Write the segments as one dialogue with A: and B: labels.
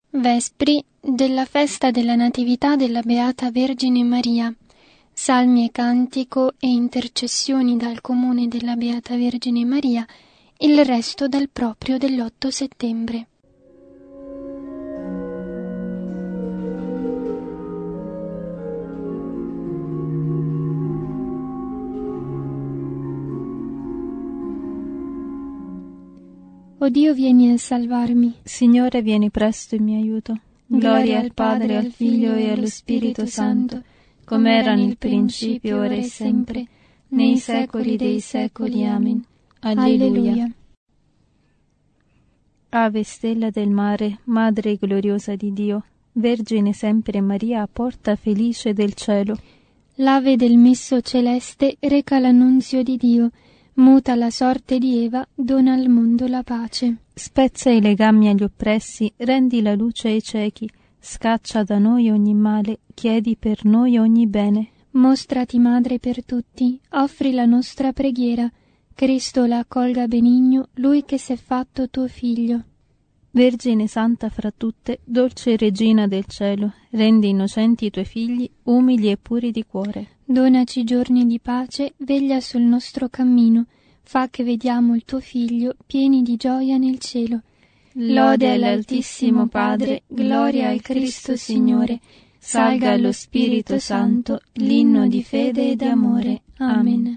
A: Vespri della festa della Natività della Beata Vergine Maria. Salmi e cantico e intercessioni dal comune della Beata Vergine Maria, il resto dal proprio dell'8 settembre. O Dio, vieni a salvarmi.
B: Signore, vieni presto in mio aiuto. Gloria al Padre, al Figlio e allo Spirito Santo, come era nel principio, ora e sempre, nei secoli dei secoli. Amen. Alleluia. Ave stella del mare, Madre gloriosa di Dio, Vergine sempre Maria, porta felice del cielo.
A: L'ave del messo celeste reca l'annunzio di Dio, muta la sorte di Eva, dona al mondo la pace.
B: Spezza i legami agli oppressi, rendi la luce ai ciechi, scaccia da noi ogni male, chiedi per noi ogni bene.
A: Mostrati madre per tutti, offri la nostra preghiera, Cristo la accolga benigno, Lui che s'è fatto tuo Figlio.
B: Vergine santa fra tutte, dolce Regina del cielo, rendi innocenti i tuoi figli, umili e puri di cuore.
A: Donaci giorni di pace, veglia sul nostro cammino, fa che vediamo il tuo Figlio, pieni di gioia nel cielo.
B: Lode all'Altissimo Padre, gloria al Cristo Signore, salga allo Spirito Santo, l'inno di fede e d'amore. Amen.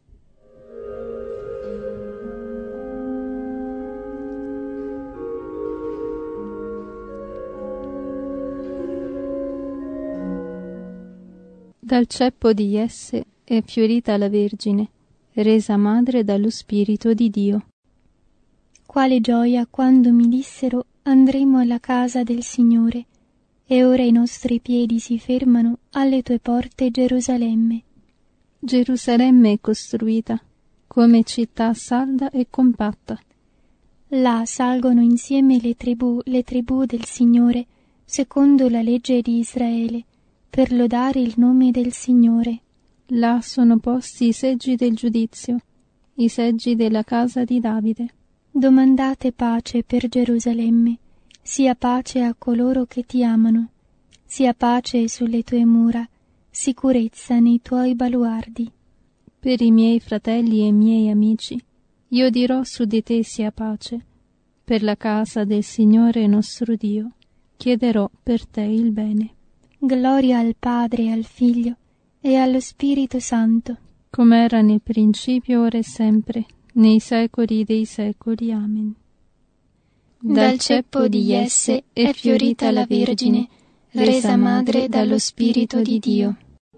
B: Dal ceppo di Jesse è fiorita la Vergine, resa madre dallo Spirito di Dio.
A: Quale gioia quando mi dissero: andremo alla casa del Signore, e ora i nostri piedi si fermano alle tue porte, Gerusalemme.
B: Gerusalemme è costruita come città salda e compatta.
A: Là salgono insieme le tribù del Signore, secondo la legge di Israele, per lodare il nome del Signore.
B: Là sono posti i seggi del giudizio, i seggi della casa di Davide.
A: Domandate pace per Gerusalemme, sia pace a coloro che ti amano, sia pace sulle tue mura, sicurezza nei tuoi baluardi.
B: Per i miei fratelli e miei amici, io dirò su di te sia pace. Per la casa del Signore nostro Dio, chiederò per te il bene.
A: Gloria al Padre e al Figlio e allo Spirito Santo,
B: come era nel principio, ora e sempre, nei secoli dei secoli. Amen.
A: Dal ceppo di Jesse è fiorita la Vergine, resa madre dallo Spirito di Dio.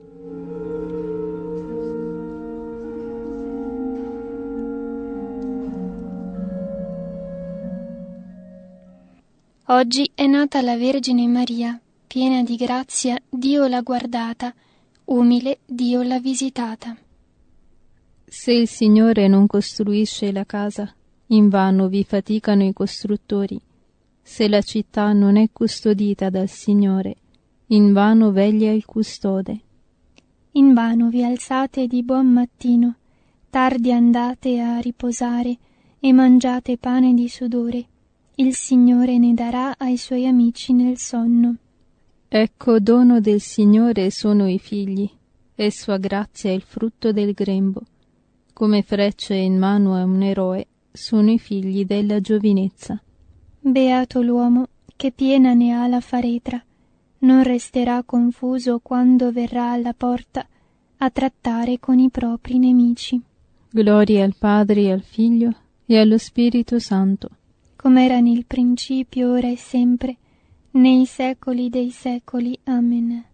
A: Oggi è nata la Vergine Maria, piena di grazia, Dio l'ha guardata, umile, Dio l'ha visitata.
B: Se il Signore non costruisce la casa, invano vi faticano i costruttori. Se la città non è custodita dal Signore, invano veglia il custode.
A: Invano vi alzate di buon mattino, tardi andate a riposare e mangiate pane di sudore. Il Signore ne darà ai suoi amici nel sonno.
B: Ecco, dono del Signore sono i figli, e sua grazia è il frutto del grembo. Come frecce in mano a un eroe sono i figli della giovinezza.
A: Beato l'uomo che piena ne ha la faretra, non resterà confuso quando verrà alla porta a trattare con i propri nemici.
B: Gloria al Padre e al Figlio e allo Spirito Santo,
A: come era nel principio, ora e sempre, nei secoli dei secoli. Amen.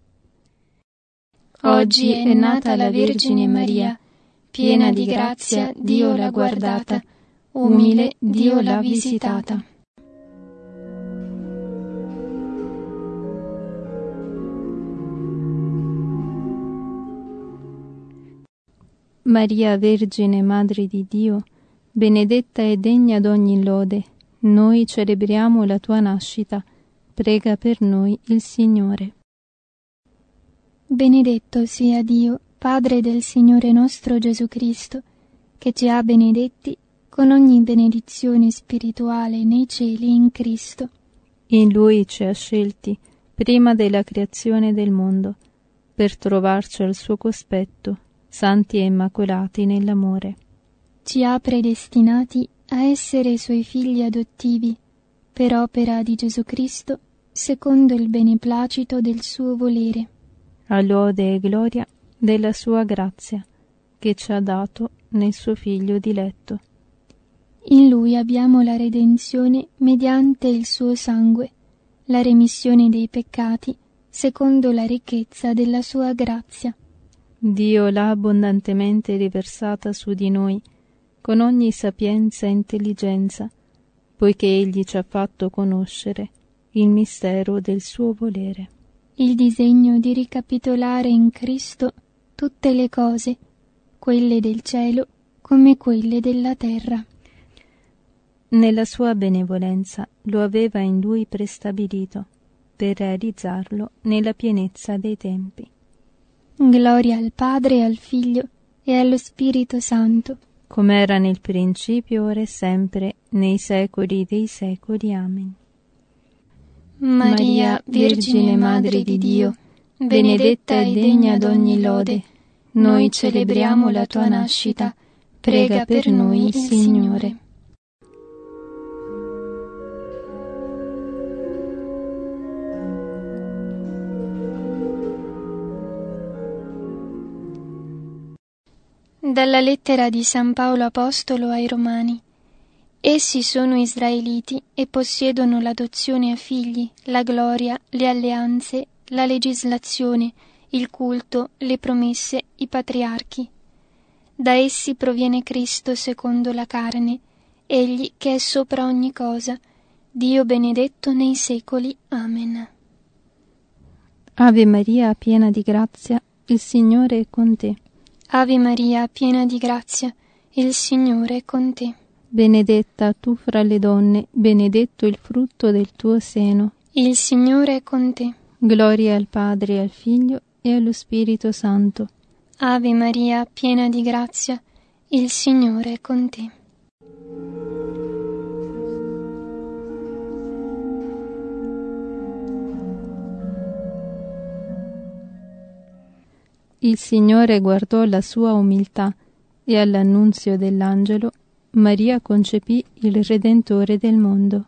B: Oggi è nata la Vergine Maria, piena di grazia, Dio l'ha guardata, umile, Dio l'ha visitata. Maria Vergine, Madre di Dio, benedetta e degna d'ogni lode, noi celebriamo la tua nascita. Prega per noi il Signore.
A: Benedetto sia Dio, Padre del Signore nostro Gesù Cristo, che ci ha benedetti con ogni benedizione spirituale nei cieli in Cristo.
B: In Lui ci ha scelti prima della creazione del mondo, per trovarci al suo cospetto, santi e immacolati nell'amore.
A: Ci ha predestinati a essere Suoi figli adottivi, per opera di Gesù Cristo, secondo il beneplacito del suo volere.
B: A lode e gloria della sua grazia, che ci ha dato nel suo Figlio diletto.
A: In Lui abbiamo la redenzione mediante il suo sangue, la remissione dei peccati, secondo la ricchezza della sua grazia.
B: Dio l'ha abbondantemente riversata su di noi, con ogni sapienza e intelligenza, poiché Egli ci ha fatto conoscere il mistero del suo volere.
A: Il disegno di ricapitolare in Cristo tutte le cose, quelle del cielo come quelle della terra.
B: Nella sua benevolenza lo aveva in Lui prestabilito, per realizzarlo nella pienezza dei tempi.
A: Gloria al Padre, al Figlio e allo Spirito Santo,
B: come era nel principio, ora e sempre, nei secoli dei secoli. Amen.
A: Maria, Vergine Madre di Dio, benedetta e degna d'ogni lode, noi celebriamo la tua nascita. Prega per noi il Signore. Dalla lettera di San Paolo Apostolo ai Romani. Essi sono israeliti e possiedono l'adozione a figli, la gloria, le alleanze, la legislazione, il culto, le promesse, i patriarchi. Da essi proviene Cristo secondo la carne, Egli che è sopra ogni cosa, Dio benedetto nei secoli. Amen.
B: Ave Maria, piena di grazia, il Signore è con te.
A: Ave Maria, piena di grazia, il Signore è con te.
B: Benedetta tu fra le donne, benedetto il frutto del tuo seno.
A: Il Signore è con te.
B: Gloria al Padre, al Figlio e allo Spirito Santo.
A: Ave Maria, piena di grazia, il Signore è con te.
B: Il Signore guardò la sua umiltà e all'annunzio dell'angelo Maria concepì il Redentore del mondo.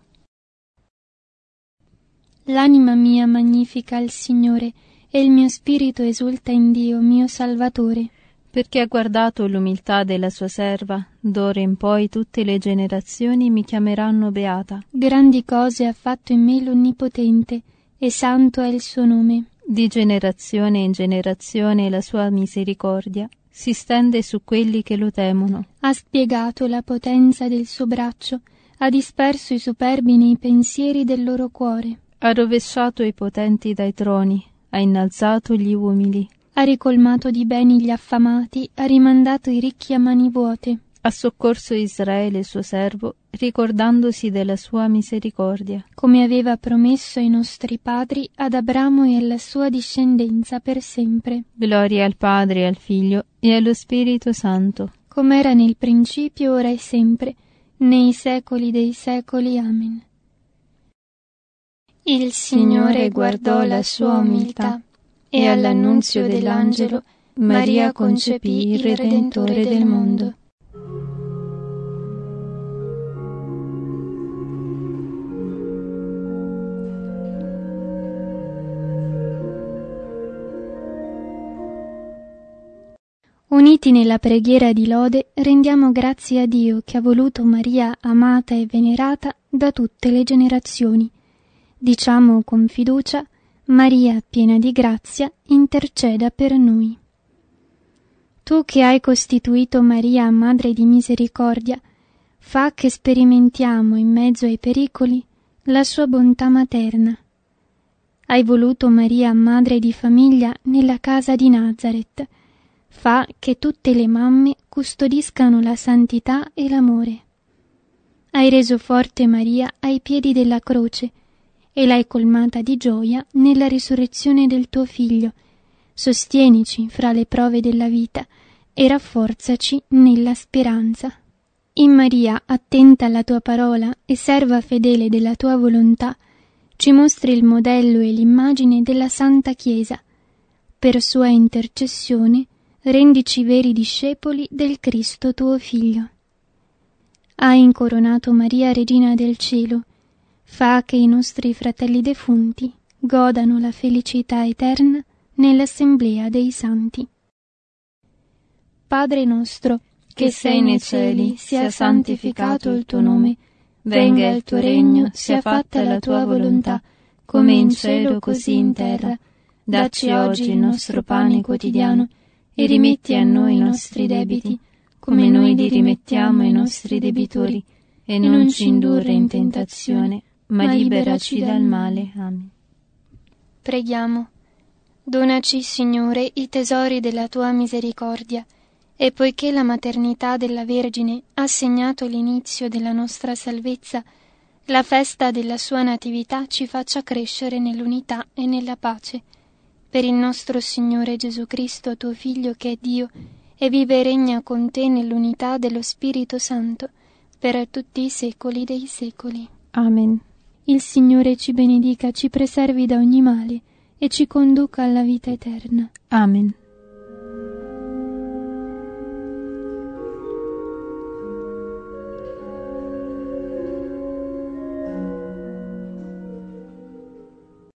A: L'anima mia magnifica il Signore e il mio spirito esulta in Dio, mio Salvatore,
B: perché ha guardato l'umiltà della sua serva. D'ora in poi tutte le generazioni mi chiameranno beata.
A: Grandi cose ha fatto in me l'Onnipotente, e santo è il suo nome.
B: Di generazione in generazione la sua misericordia si stende su quelli che lo temono.
A: Ha spiegato la potenza del suo braccio, ha disperso i superbi nei pensieri del loro cuore.
B: Ha rovesciato i potenti dai troni, ha innalzato gli umili.
A: Ha ricolmato di beni gli affamati, ha rimandato i ricchi a mani vuote.
B: Ha soccorso Israele suo servo, ricordandosi della sua misericordia.
A: Come aveva promesso ai nostri padri, ad Abramo e alla sua discendenza per sempre.
B: Gloria al Padre, al Figlio e allo Spirito Santo.
A: Come era nel principio, ora e sempre, nei secoli dei secoli. Amen. Il Signore guardò la sua umiltà, e all'annunzio dell'angelo Maria concepì il Redentore del mondo. Uniti nella preghiera di lode, rendiamo grazie a Dio che ha voluto Maria amata e venerata da tutte le generazioni. Diciamo con fiducia: Maria, piena di grazia, interceda per noi. Tu che hai costituito Maria Madre di misericordia, fa che sperimentiamo in mezzo ai pericoli la sua bontà materna. Hai voluto Maria Madre di famiglia nella casa di Nazaret, fa che tutte le mamme custodiscano la santità e l'amore. Hai reso forte Maria ai piedi della croce e l'hai colmata di gioia nella risurrezione del tuo Figlio. Sostienici fra le prove della vita e rafforzaci nella speranza. In Maria, attenta alla tua parola e serva fedele della tua volontà, ci mostri il modello e l'immagine della Santa Chiesa. Per sua intercessione, rendici veri discepoli del Cristo tuo Figlio. Hai incoronato Maria, Regina del Cielo. Fa che i nostri fratelli defunti godano la felicità eterna nell'assemblea dei santi. Padre nostro, che sei nei cieli, sia santificato il tuo nome. Venga il tuo regno, sia fatta la tua volontà, come in cielo così in terra. Dacci oggi il nostro pane quotidiano e rimetti a noi i nostri debiti, come noi li rimettiamo ai nostri debitori, e non ci indurre in tentazione, ma liberaci dal male. Amen. Preghiamo. Donaci, Signore, i tesori della tua misericordia, e poiché la maternità della Vergine ha segnato l'inizio della nostra salvezza, la festa della sua natività ci faccia crescere nell'unità e nella pace. Per il nostro Signore Gesù Cristo, tuo Figlio, che è Dio, e vive e regna con te nell'unità dello Spirito Santo, per tutti i secoli dei secoli.
B: Amen.
A: Il Signore ci benedica, ci preservi da ogni male, e ci conduca alla vita eterna.
B: Amen.